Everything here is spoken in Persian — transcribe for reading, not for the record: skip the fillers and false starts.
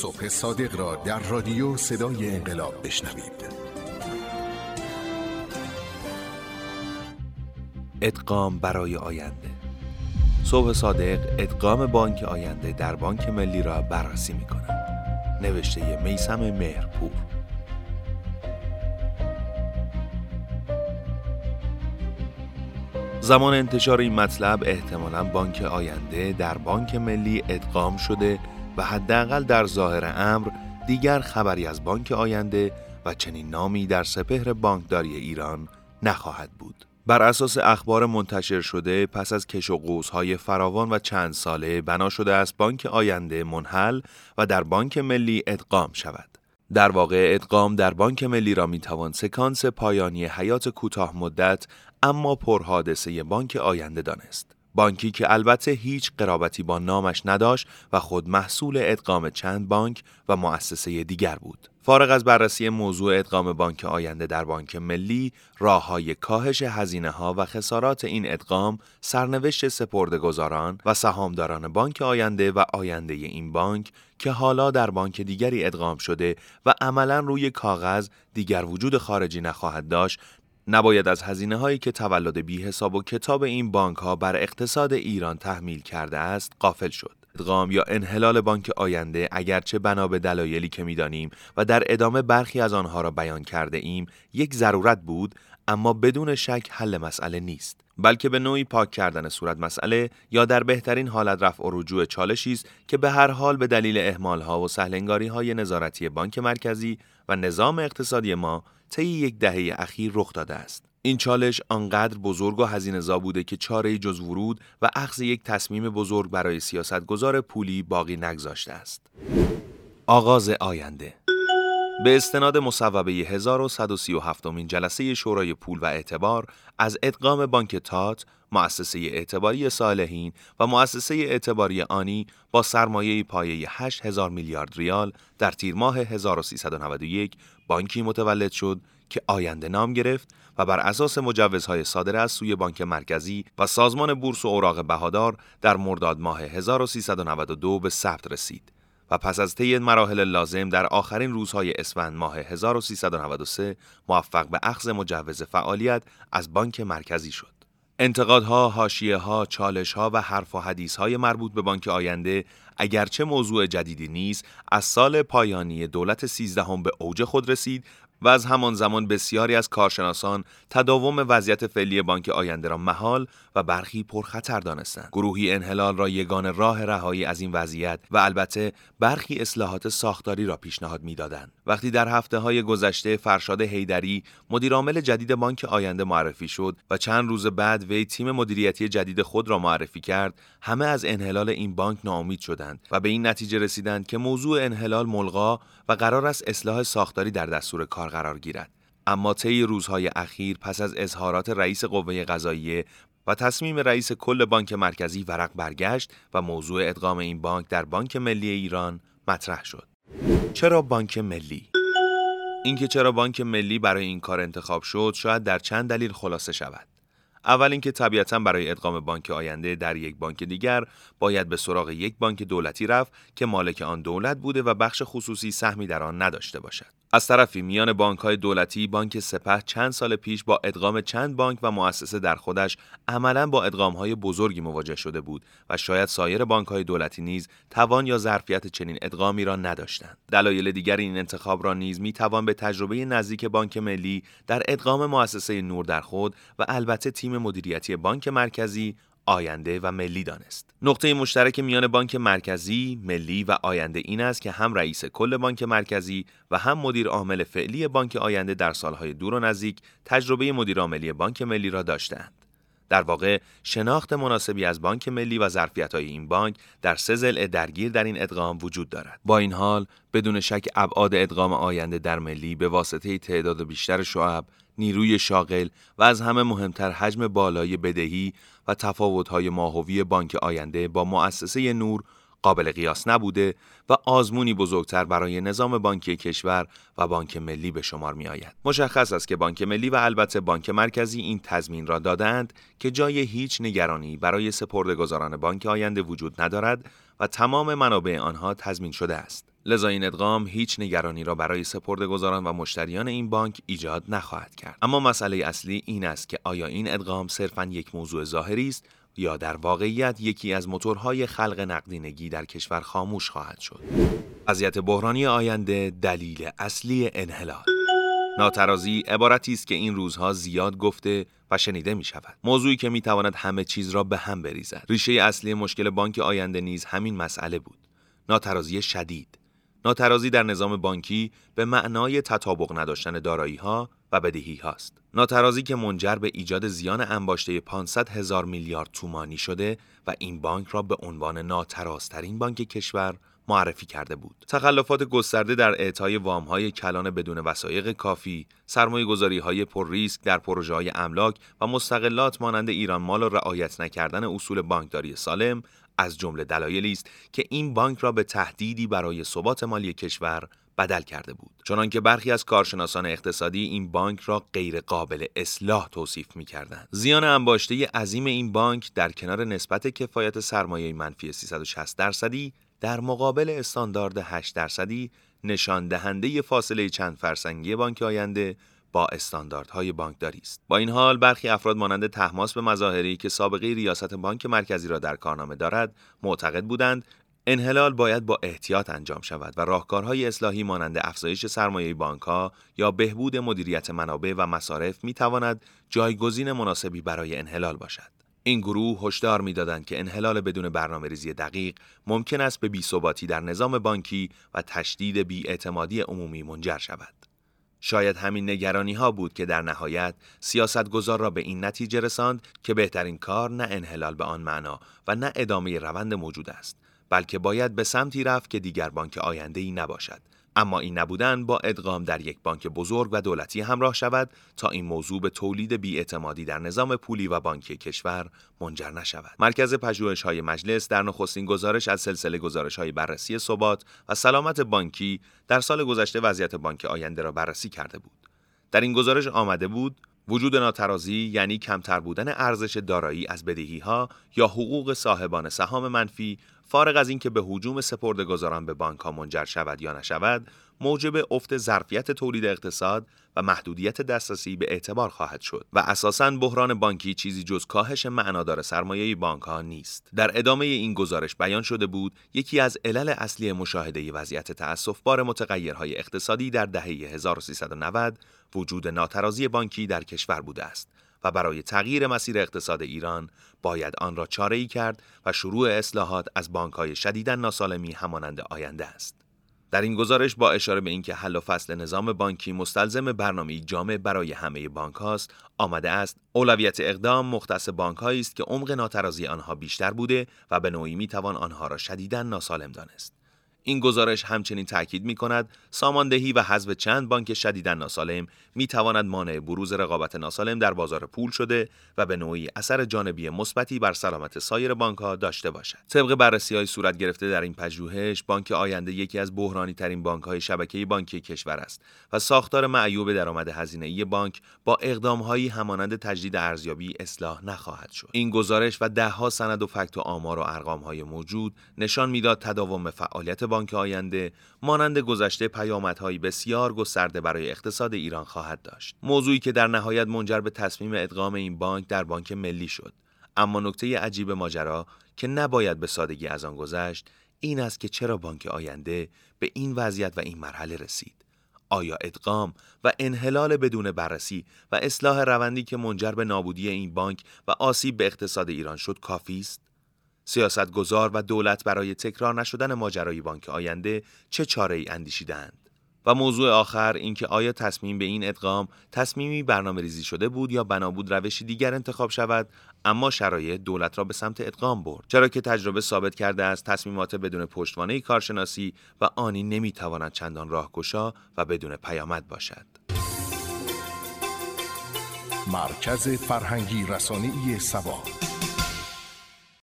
صبح صادق را در رادیو صدای انقلاب بشنوید. ادغام برای آینده. صبح صادق ادغام بانک آینده در بانک ملی را بررسی می‌کند. نوشته میثم مهرپور. زمان انتشار این مطلب احتمالاً بانک آینده در بانک ملی ادغام شده و حداقل در ظاهر امر دیگر خبری از بانک آینده و چنین نامی در سپهر بانکداری ایران نخواهد بود. بر اساس اخبار منتشر شده پس از کش و قوس‌های فراوان و چند ساله بنا شده است بانک آینده منحل و در بانک ملی ادغام شود. در واقع ادغام در بانک ملی را میتوان سکانس پایانی حیات کوتاه مدت اما پرحادثه بانک آینده دانست. بانکی که البته هیچ قرابتی با نامش نداشت و خود محصول ادغام چند بانک و مؤسسه دیگر بود. فارغ از بررسی موضوع ادغام بانک آینده در بانک ملی، راه‌های کاهش هزینه‌ها و خسارات این ادغام، سرنوشت سپرده‌گذاران و سهامداران بانک آینده و آینده این بانک که حالا در بانک دیگری ادغام شده و عملاً روی کاغذ دیگر وجود خارجی نخواهد داشت، نباید از هزینه‌هایی که تولد بی‌حساب و کتاب این بانک‌ها بر اقتصاد ایران تحمیل کرده است غافل شد. ادغام یا انحلال بانک آینده اگرچه بنا به دلایلی که می‌دانیم و در ادامه برخی از آنها را بیان کرده ایم یک ضرورت بود، اما بدون شک حل مسئله نیست، بلکه به نوعی پاک کردن صورت مسئله یا در بهترین حالت رفع و رجوع چالشی است که به هر حال به دلیل اهمال‌ها و سهل‌انگاری‌های نظارتی بانک مرکزی و نظام اقتصادی ما طی یک دهه اخیر رخ داده است. این چالش آنقدر بزرگ و هزینه‌زا بوده که چاره‌ای جز ورود و اخذ یک تصمیم بزرگ برای سیاستگزار پولی باقی نگذاشته است. آغاز آینده. به استناد مصوبه 1137مین جلسه شورای پول و اعتبار از ادغام بانک تات، مؤسسه اعتباری صالحین و مؤسسه اعتباری آنی با سرمایه پایه 8000 میلیارد ریال در تیر ماه 1391 بانکی متولد شد که آینده نام گرفت و بر اساس مجوزهای صادره از سوی بانک مرکزی و سازمان بورس و اوراق بهادار در مرداد ماه 1392 به ثبت رسید و پس از طی مراحل لازم در آخرین روزهای اسفند ماه 1393 موفق به اخذ مجوز فعالیت از بانک مرکزی شد. انتقادها، حاشیه‌ها، چالش‌ها و حرف و حدیث‌های مربوط به بانک آینده اگرچه موضوع جدیدی نیست، از سال پایانی دولت 13 به اوج خود رسید و از همان زمان بسیاری از کارشناسان تداوم وضعیت فعلی بانک آینده را محال و برخی پرخطر دانستند. گروهی انحلال را یگانه راه رهایی از این وضعیت و البته برخی اصلاحات ساختاری را پیشنهاد می‌دادند. وقتی در هفته‌های گذشته فرشاد حیدری مدیرعامل جدید بانک آینده معرفی شد و چند روز بعد وی تیم مدیریتی جدید خود را معرفی کرد، همه از انحلال این بانک ناامید شدند و به این نتیجه رسیدند که موضوع انحلال ملغی و قرار است اصلاح ساختاری در دستور کار قرار گیرد. اما طی روزهای اخیر پس از اظهارات رئیس قوه قضاییه و تصمیم رئیس کل بانک مرکزی ورق برگشت و موضوع ادغام این بانک در بانک ملی ایران مطرح شد. چرا بانک ملی؟ اینکه چرا بانک ملی برای این کار انتخاب شد شاید در چند دلیل خلاصه شود. اول اینکه طبیعتاً برای ادغام بانک آینده در یک بانک دیگر باید به سراغ یک بانک دولتی رفت که مالک آن دولت بوده و بخش خصوصی سهمی در آن نداشته باشد. از طرفی میان بانک‌های دولتی بانک سپه چند سال پیش با ادغام چند بانک و مؤسسه در خودش عملاً با ادغام‌های بزرگی مواجه شده بود و شاید سایر بانک‌های دولتی نیز توان یا ظرفیت چنین ادغامی را نداشتند. دلایل دیگر این انتخاب را نیز میتوان به تجربه نزدیک بانک ملی در ادغام مؤسسه نور در خود و البته تیم مدیریتی بانک مرکزی، آینده و ملی دانست. نقطه مشترک میان بانک مرکزی، ملی و آینده این است که هم رئیس کل بانک مرکزی و هم مدیر عامل فعلی بانک آینده در سالهای دور و نزدیک تجربه مدیرعاملی بانک ملی را داشتند. در واقع شناخت مناسبی از بانک ملی و ظرفیت‌های این بانک در 3 ضلع درگیر در این ادغام وجود دارد. با این حال بدون شک ابعاد ادغام آینده در ملی به واسطه تعداد بیشتر شعب، نیروی شاغل و از همه مهمتر حجم بالای بدهی و تفاوت‌های ماهوی بانک آینده با مؤسسه نور قابل قیاس نبوده و آزمونی بزرگتر برای نظام بانکی کشور و بانک ملی به شمار می آید. مشخص است که بانک ملی و البته بانک مرکزی این تضمین را دادند که جای هیچ نگرانی برای سپرده‌گذاران بانک آینده وجود ندارد و تمام منابع آنها تضمین شده است. لذا این ادغام هیچ نگرانی را برای سپرده‌گذاران و مشتریان این بانک ایجاد نخواهد کرد. اما مسئله اصلی این است که آیا این ادغام صرفاً یک موضوع ظاهری است یا در واقعیت یکی از موتورهای خلق نقدینگی در کشور خاموش خواهد شد. وضعیت بحرانی آینده دلیل اصلی انحلال. ناترازی عبارتی است که این روزها زیاد گفته و شنیده می شود. موضوعی که می تواند همه چیز را به هم بریزد. ریشه اصلی مشکل بانک آینده نیز همین مسئله بود. ناترازی شدید. ناترازی در نظام بانکی به معنای تطابق نداشتن دارایی‌ها و بدهی‌هاست. ناترازی که منجر به ایجاد زیان انباشته 500,000 میلیارد تومانی شده و این بانک را به عنوان ناترازترین بانک کشور معرفی کرده بود. تخلفات گسترده در اعطای وام‌های کلان بدون وثایق کافی، سرمایه‌گذاری‌های پر ریسک در پروژه‌های املاک و مستغلات مانند ایران مال و رعایت نکردن اصول بانکداری سالم از جمله دلایلی است که این بانک را به تهدیدی برای ثبات مالی کشور بدل کرده بود. چنانکه برخی از کارشناسان اقتصادی این بانک را غیر قابل اصلاح توصیف می‌کردند. زیان انباشته عظیم این بانک در کنار نسبت کفایت سرمایه منفی 360% در مقابل استاندارد 8% نشان دهنده فاصله چند فرسنگی بانک آینده با استانداردهای بانکداری است. با این حال برخی افراد مانند طهماسب مظاهری که سابقه ریاست بانک مرکزی را در کارنامه دارد، معتقد بودند انحلال باید با احتیاط انجام شود و راهکارهای اصلاحی مانند افزایش سرمایه بانک‌ها یا بهبود مدیریت منابع و مصارف می‌تواند جایگزین مناسبی برای انحلال باشد. این گروه هشدار می‌دادند که انحلال بدون برنامه‌ریزی دقیق ممکن است به بی‌ثباتی در نظام بانکی و تشدید بی‌اعتمادی عمومی منجر شود. شاید همین نگرانی‌ها بود که در نهایت سیاستگزار را به این نتیجه رساند که بهترین کار نه انحلال به آن معنا و نه ادامه روند موجود است، بلکه باید به سمتی رفت که دیگر بانک آینده‌ای نباشد. اما این نبودن با ادغام در یک بانک بزرگ و دولتی همراه شود تا این موضوع به تولید بی‌اعتمادی در نظام پولی و بانکی کشور منجر نشود. مرکز پژوهش‌های مجلس در نخستین گزارش از سلسله گزارش‌های بررسی ثبات و سلامت بانکی در سال گذشته وضعیت بانک آینده را بررسی کرده بود. در این گزارش آمده بود وجود ناترازی یعنی کمتر بودن ارزش دارایی از بدهی‌ها یا حقوق صاحبان سهام منفی، فارغ از اینکه به هجوم سپرده‌گذاران به بانک‌ها منجر شود یا نشود، موجب افت ظرفیت تولید اقتصاد و محدودیت دسترسی به اعتبار خواهد شد و اساساً بحران بانکی چیزی جز کاهش معنادار سرمایه بانک‌ها نیست. در ادامه این گزارش بیان شده بود یکی از علل اصلی مشاهده وضعیت تأسف‌بار متغیرهای اقتصادی در دهه 1390 وجود ناترازی بانکی در کشور بوده است و برای تغییر مسیر اقتصاد ایران باید آن را چاره‌ای کرد و شروع اصلاحات از بانک‌های شدیداً ناسالمی همانند آینده است. در این گزارش با اشاره به اینکه حل و فصل نظام بانکی مستلزم برنامه‌ای جامع برای همه بانک‌هاست، آمده است اولویت اقدام مختص بانک‌هایی است که عمق ناترازی آنها بیشتر بوده و به نوعی می‌توان آنها را شدیداً ناسالم دانست. این گزارش همچنین تاکید می‌کند ساماندهی و حذف چند بانک شدیداً ناسالم می‌تواند مانع بروز رقابت ناسالم در بازار پول شده و به نوعی اثر جانبی مثبتی بر سلامت سایر بانک‌ها داشته باشد. طبق بررسی‌های صورت گرفته در این پژوهش، بانک آینده یکی از بحرانی‌ترین بانک‌های شبکه بانکی کشور است و ساختار معیوب درآمد هزینه‌ای بانک با اقدام‌هایی همانند تجدید ارزیابی اصلاح نخواهد شد. این گزارش و ده‌ها سند و فکت و آمار و ارقام‌های موجود نشان می‌داد تداوم فعالیت بانک آینده مانند گذشته پیامدهایی بسیار گسترده برای اقتصاد ایران خواهد داشت. موضوعی که در نهایت منجر به تصمیم ادغام این بانک در بانک ملی شد. اما نکته عجیب ماجرا که نباید به سادگی از آن گذشت این است که چرا بانک آینده به این وضعیت و این مرحله رسید. آیا ادغام و انحلال بدون بررسی و اصلاح روندی که منجر به نابودی این بانک و آسیب به اقتصاد ایران شد کافی است؟ سیاستگزار و دولت برای تکرار نشدن ماجرای بانک آینده چه چاره‌ای اندیشیدند؟ و موضوع آخر اینکه آیا تصمیم به این ادغام تصمیمی برنامه‌ریزی شده بود یا بنا بود روشی دیگر انتخاب شود اما شرایط دولت را به سمت ادغام برد، چرا که تجربه ثابت کرده است تصمیمات بدون پشتوانه کارشناسی و آنی نمی‌تواند چندان راهگشا و بدون پیامد باشد. مرکز فرهنگی رسانه‌ای سبا.